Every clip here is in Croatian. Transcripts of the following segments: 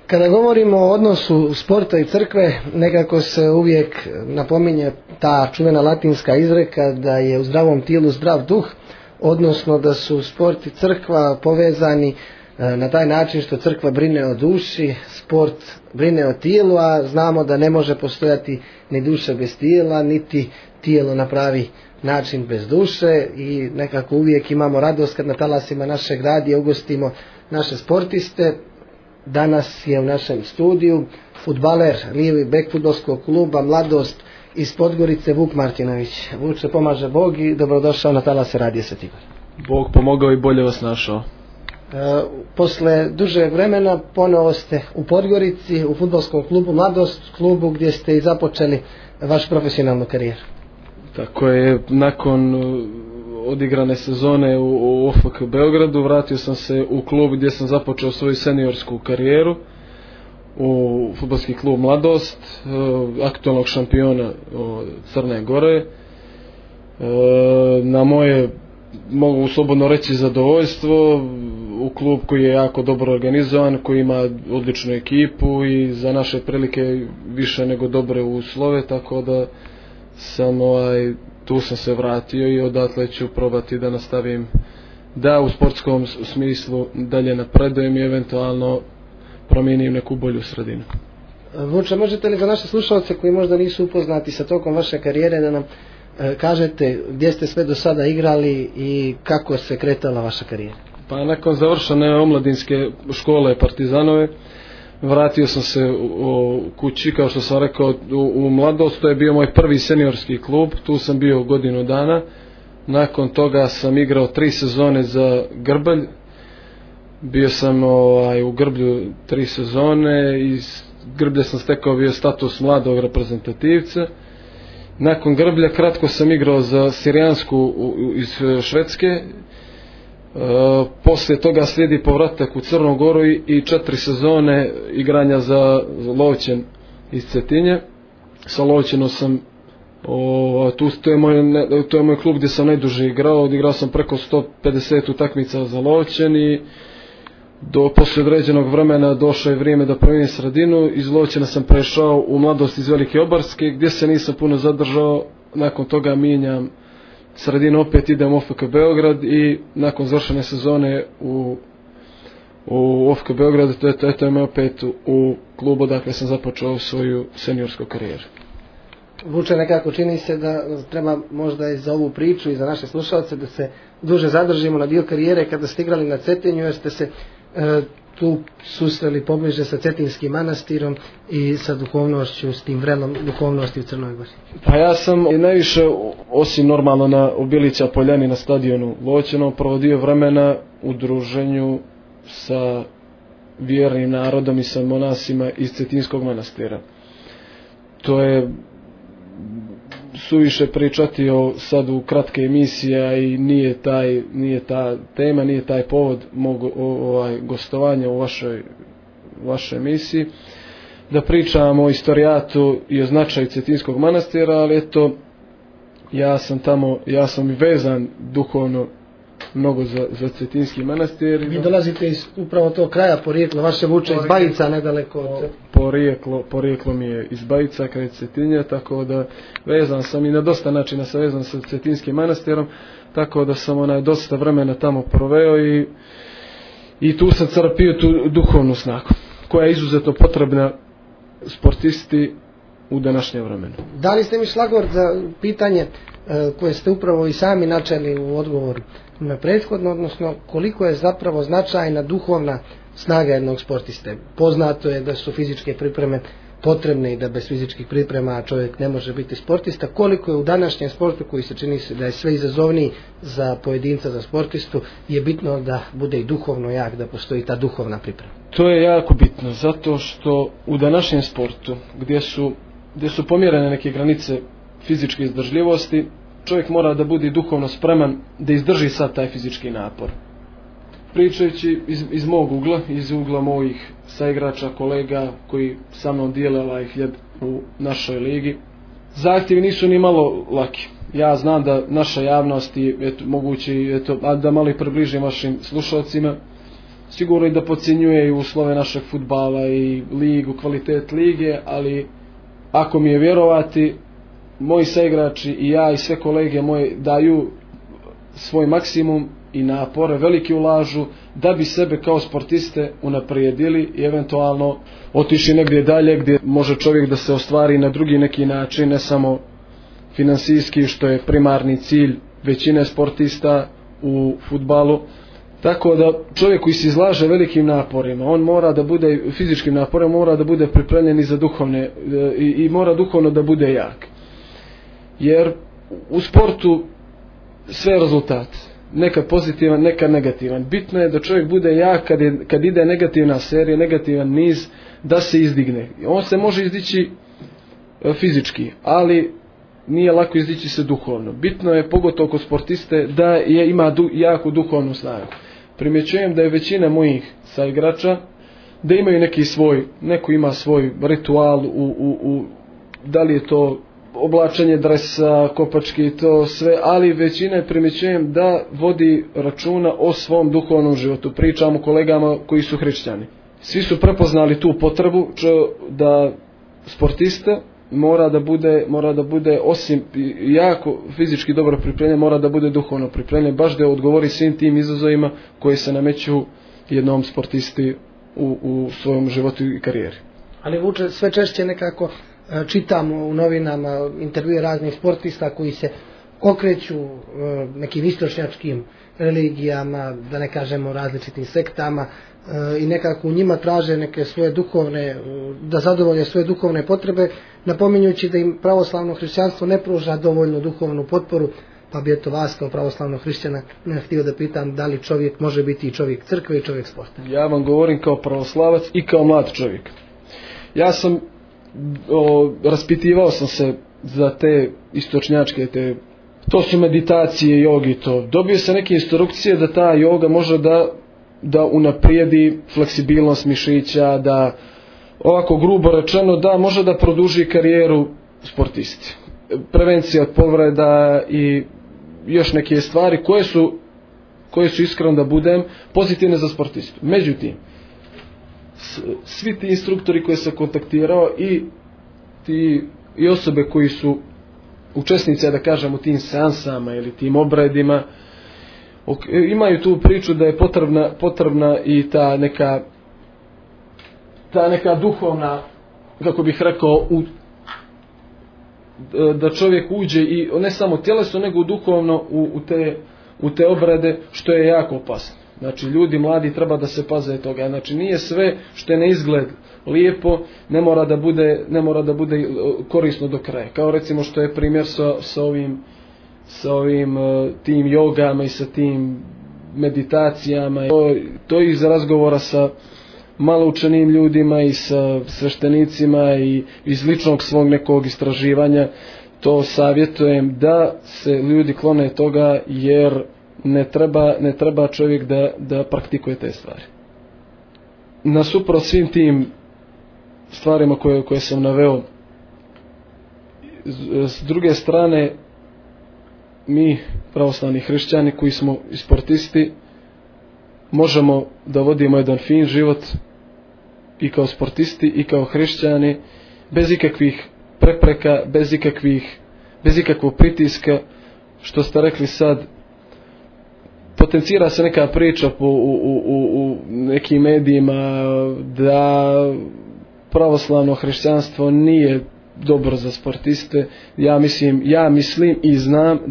Kada govorimo o odnosu sporta i crkve, nekako se uvijek napominje ta čuvena latinska izreka da je u zdravom tijelu zdrav duh, odnosno da su sport i crkva povezani na taj način što crkva brine o duši, sport brine o tijelu, a znamo da ne može postojati ni duša bez tijela, niti tijelo na pravi način bez duše, i nekako uvijek imamo radost kad na talasima našeg radija ugostimo naše sportiste. Danas je u našem studiju fudbaler, lijevi bek fudbalskog kluba Mladost iz Podgorice, Vuk Martinović. Vuče, pomaže Bog i dobrodošao na talase radija Sveti Igor. Bog pomogao i bolje vas našao. Posle dužeg vremena ponovo ste u Podgorici, u fudbalskom klubu Mladost, klubu gdje ste i započeli vaš profesionalnu karijeru. Tako je, nakon odigrane sezone u OFK Beogradu vratio sam se u klub gdje sam započeo svoju seniorsku karijeru, u fudbalski klub Mladost, aktualnog šampiona Crne Gore. Na moje, mogu slobodno reći, zadovoljstvo, u klub koji je jako dobro organizovan, koji ima odličnu ekipu i za naše prilike više nego dobre uslove, tako da sam tu sam se vratio i odatle ću probati da nastavim da u sportskom smislu dalje napredujem i eventualno promijenim neku bolju sredinu. Vuče, možete li za naše slušalce koji možda nisu upoznati sa tokom vaše karijere da nam kažete gdje ste sve do sada igrali i kako se kretala vaša karijera? Pa nakon završene omladinske škole Partizanove vratio sam se u kući, kao što sam rekao, u Mladost. To je bio moj prvi seniorski klub, tu sam bio godinu dana. Nakon toga sam igrao 3 sezone za Grbalj. Bio sam u Grblju 3 sezone, iz Grblja sam stekao bio status mladog reprezentativca. Nakon Grblja kratko sam igrao za Sirijansku iz Švedske. Poslije toga slijedi povratak u Crnu Goru i 4 sezone igranja za Lovćen iz Cetinje. Sa Lovćenom sam to je moj klub gdje sam najduže igrao. Odigrao sam preko 150 utakmica za Lovćen i poslije određenog vremena došlo je vrijeme da promijenim sredinu. Iz Lovćena sam prešao u Mladost iz Velike Obarske gdje se nisam puno zadržao. Nakon toga mijenjam sredinu, opet idem u OFK Beograd i nakon završene sezone u OFK Beogradu to je me opet u klubu, dakle sam započeo svoju seniorsku karijeru. Vuče, nekako čini se da treba možda i za ovu priču i za naše slušalce da se duže zadržimo na dio karijere kada ste igrali na Cetinju, jer ste se tu susreli pobliže sa Cetinskim manastirom i sa duhovnošću, s tim vrelom duhovnosti u Crnoj Gori. Pa ja sam najviše, osim normalno na Obilića Poljani na stadionu Lovćenom, provodio vremena u druženju sa vjernim narodom i sa monasima iz Cetinskog manastira. To je suviše pričati o sad u kratke emisije i nije ta tema, nije taj povod mog gostovanja u vašoj emisiji da pričam o istorijatu i o značaju Cetinskog manastira, ali eto, ja sam vezan duhovno mnogo za Cetinski manastir. Vi dolazite iz upravo tog kraja, porijeklo vaše, Vuče, iz Bajica, nedaleko od... Porijeklo mi je iz Bajica kraj Cetinje, tako da vezan sam i na dosta načina sam vezan sa Cetinskim manastirom, tako da sam dosta vremena tamo proveo i tu sam crpio tu duhovnu snagu koja je izuzetno potrebna sportisti u današnjem vremenu. Dali ste mi šlagvort za pitanje koje ste upravo i sami načeli u odgovoru na prethodno, odnosno koliko je zapravo značajna duhovna snaga jednog sportiste. Poznato je da su fizičke pripreme potrebne i da bez fizičkih priprema čovjek ne može biti sportista. Koliko je u današnjem sportu, koji se čini se da je sve izazovniji za pojedinca, za sportistu, je bitno da bude i duhovno jak, da postoji ta duhovna priprema? To je jako bitno, zato što u današnjem sportu gdje su pomjerene neke granice fizičke izdržljivosti, čovjek mora da bude duhovno spreman da izdrži sad taj fizički napor. Pričajući iz mog ugla, iz ugla mojih saigrača, kolega koji sa mnom dijele ovaj hljeb u našoj ligi, zahtjevi nisu ni malo laki. Ja znam da naša javnost i mogući, da malo i približim vašim slušalcima, sigurno i da podcjenjuje i uslove našeg fudbala i ligu, kvalitet lige, ali ako mi je vjerovati, moji saigrači i ja i sve kolege moje daju svoj maksimum i napore, veliki ulažu da bi sebe kao sportiste unaprijedili i eventualno otišli negdje dalje gdje može čovjek da se ostvari na drugi neki način, ne samo finansijski, što je primarni cilj većine sportista u fudbalu. Tako da čovjek koji se izlaže velikim naporima, on mora da bude, fizičkim naporima, mora da bude pripremljen i za duhovne i mora duhovno da bude jak. Jer u sportu sve je rezultat, nekad pozitivan, nekad negativan. Bitno je da čovjek bude jak kad ide negativna serija, negativan niz, da se izdigne. On se može izdići fizički, ali nije lako izdići se duhovno. Bitno je, pogotovo kod sportiste, da ima jaku duhovnu snagu. Primjećujem da je većina mojih saigrača da imaju neko ima svoj ritual da li je to oblačenje dresa, kopački i to sve, ali većina primjećujem da vodi računa o svom duhovnom životu. Pričam o kolegama koji su hrišćani. Svi su prepoznali tu potrebu da sportista mora da bude osim jako fizički dobro pripremljen, mora da bude duhovno pripremljen, baš da odgovori svim tim izazovima koji se nameću jednom sportisti u svojom životu i karijeri. Ali Vuče, sve češće nekako čitamo u novinama intervjue raznih sportista koji se okreću nekim istočnjačkim religijama, da ne kažemo različitim sektama, i nekako u njima traže neke svoje duhovne, da zadovolje svoje duhovne potrebe, napominjući da im pravoslavno hrišćanstvo ne pruža dovoljnu duhovnu potporu. Pa bi eto vas kao pravoslavnog hrišćana htio da pitam da li čovjek može biti i čovjek crkve i čovjek sporta. Ja vam govorim kao pravoslavac i kao mlad čovjek. Ja sam raspitivao sam se za te istočnjačke, to su meditacije, jogi, to. Dobio sam neke instrukcije da ta joga može da unaprijedi fleksibilnost mišića, da, ovako grubo rečeno, da može da produži karijeru sportisti. Prevencija od povreda i još neke stvari koje su iskreno da budem pozitivne za sportistu. Međutim, svi ti instruktori koje sam kontaktirao i osobe koji su učesnici, da kažem, u tim seansama ili tim obredima, imaju tu priču da je potrebna i ta neka duhovna, kako bih rekao, da čovjek uđe i ne samo tjelesno nego duhovno u te obrede, što je jako opasno. Znači ljudi mladi treba da se paze toga. Znači nije sve što je na izgled lijepo, ne mora da bude korisno do kraja. Kao recimo što je primjer sa ovim tim jogama i sa tim meditacijama. To iz razgovora sa maloučenim ljudima i sa sveštenicima i iz ličnog svog nekog istraživanja, to savjetujem da se ljudi klone toga, jer ne treba čovjek da praktikuje te stvari. Nasuprot svim tim stvarima koje sam naveo, s druge strane, mi pravoslavni hrišćani koji smo i sportisti možemo da vodimo jedan fin život i kao sportisti i kao hrišćani, bez ikakvih prepreka, bez ikakvog pritiska. Što ste rekli sad, potencira se neka priča u nekim medijima da pravoslavno hrišćanstvo nije dobro za sportiste. Ja mislim i znam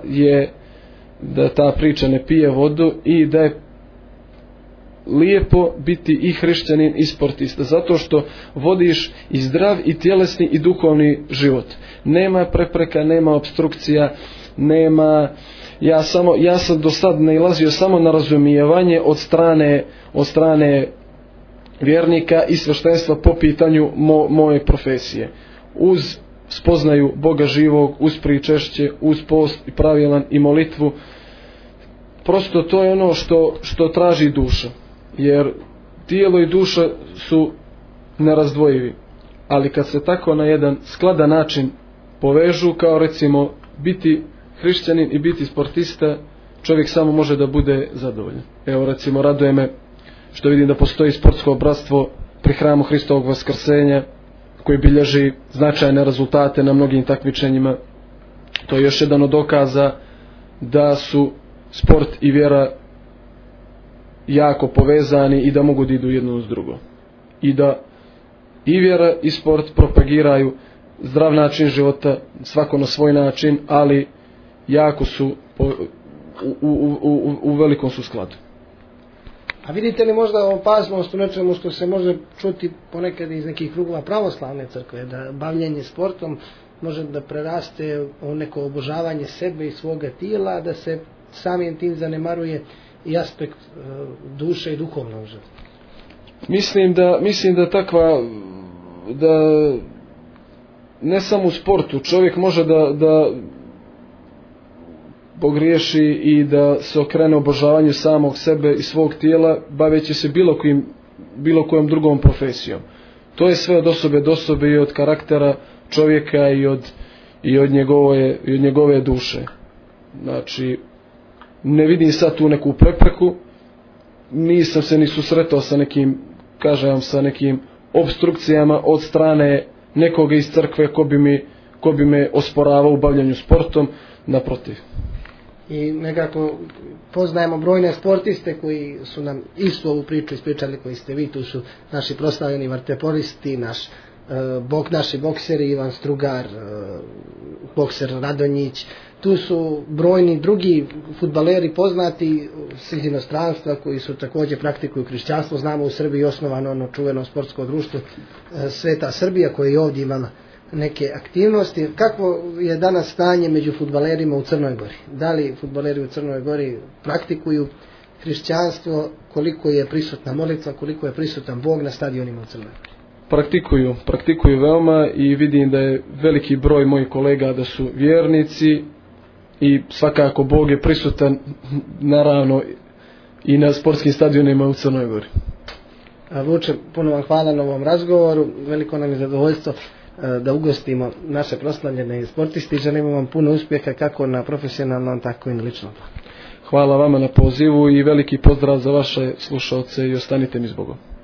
da ta priča ne pije vodu i da je lijepo biti i hrišćanin i sportista, zato što vodiš i zdrav i tjelesni i duhovni život. Nema prepreka, nema opstrukcija, nema. Ja sam do sad nailazio samo na razumijevanje od strane vjernika i sveštenstva po pitanju moje profesije. Uz spoznaju Boga živog, uz pričešće, uz post i pravilan i molitvu. Prosto to je ono što traži duša. Jer tijelo i duša su nerazdvojivi. Ali kad se tako na jedan skladan način povežu, kao recimo biti hrišćanin i biti sportista, čovjek samo može da bude zadovoljan. Evo recimo raduje me što vidim da postoji sportsko bratstvo pri hramu Hristovog vaskrsenja koji bilježi značajne rezultate na mnogim takmičenjima. To je još jedan od dokaza da su sport i vjera jako povezani i da mogu da idu jedno uz drugo. I da i vjera i sport propagiraju zdrav način života, svako na svoj način, ali jako su u velikom su skladu. A vidite li možda opasnost u nečemu što se može čuti ponekad iz nekih krugova pravoslavne crkve, da bavljenje sportom može da preraste u neko obožavanje sebe i svoga tijela, da se samim tim zanemaruje i aspekt duše i duhovnog života? Mislim da takva, da ne samo u sportu, čovjek može da pogriješi i da se okrene obožavanju samog sebe i svog tijela, baveći se bilo kojom drugom profesijom. To je sve od osobe do osobe i od karaktera čovjeka i od njegove duše. Znači, ne vidim sad tu neku prepreku, nisam se ni susretao sa nekim, kažem, sa nekim obstrukcijama od strane nekoga iz crkve ko bi me osporavao u bavljanju sportom, naprotiv. I nekako poznajemo brojne sportiste koji su nam istu ovu priču ispričali koji ste vi, tu su naši proslavljeni vaterpolisti, naši bokseri, Ivan Strugar, bokser Radonjić, tu su brojni drugi fudbaleri poznati iz inostranstva koji su također praktikuju hrišćanstvo. Znamo u Srbiji osnovano ono čuveno sportsko društvo Sveta Srbija koje i ovdje ima neke aktivnosti. Kako je danas stanje među fudbalerima u Crnoj Gori? Da li fudbaleri u Crnoj Gori praktikuju hrišćanstvo, koliko je prisutna molitva, koliko je prisutan Bog na stadionima u Crnoj Gori? Praktikuju veoma i vidim da je veliki broj mojih kolega da su vjernici i svakako Bog je prisutan naravno i na sportskim stadionima u Crnoj Gori. Vuče, puno vam hvala na ovom razgovoru, veliko nam je zadovoljstvo da ugostimo naše proslavljene sportiste i želimo vam puno uspjeha kako na profesionalnom tako i na ličnom planu. Hvala vama na pozivu i veliki pozdrav za vaše slušalce i ostanite mi s Bogom.